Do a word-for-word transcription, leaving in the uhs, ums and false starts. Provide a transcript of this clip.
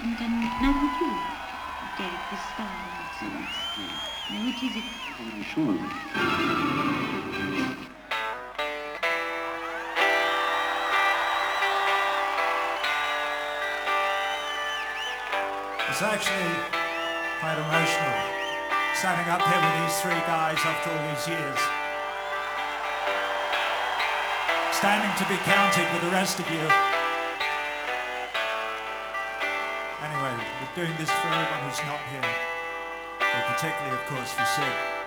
non, non più che quest'anno, ne uccisi It's actually quite emotional, standing up here with these three guys after all these years. Standing to be counted with the rest of you. Anyway, we're doing this for everyone who's not here, but particularly, of course, for Sid.